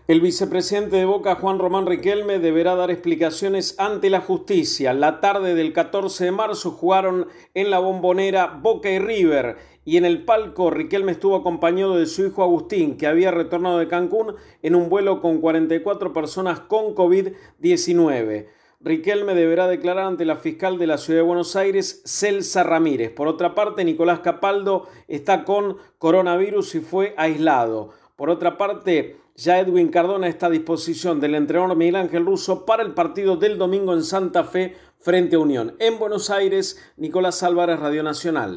El vicepresidente de Boca, Juan Román Riquelme, deberá dar explicaciones ante la justicia. La tarde del 14 de marzo jugaron en la Bombonera Boca y River, y en el palco Riquelme estuvo acompañado de su hijo Agustín, que había retornado de Cancún en un vuelo con 44 personas con COVID-19. Riquelme deberá declarar ante la fiscal de la Ciudad de Buenos Aires, Celsa Ramírez. Por otra parte, Nicolás Capaldo está con coronavirus y fue aislado. Por otra parte, ya Edwin Cardona está a disposición del entrenador Miguel Ángel Russo para el partido del domingo en Santa Fe frente a Unión. En Buenos Aires, Nicolás Álvarez, Radio Nacional.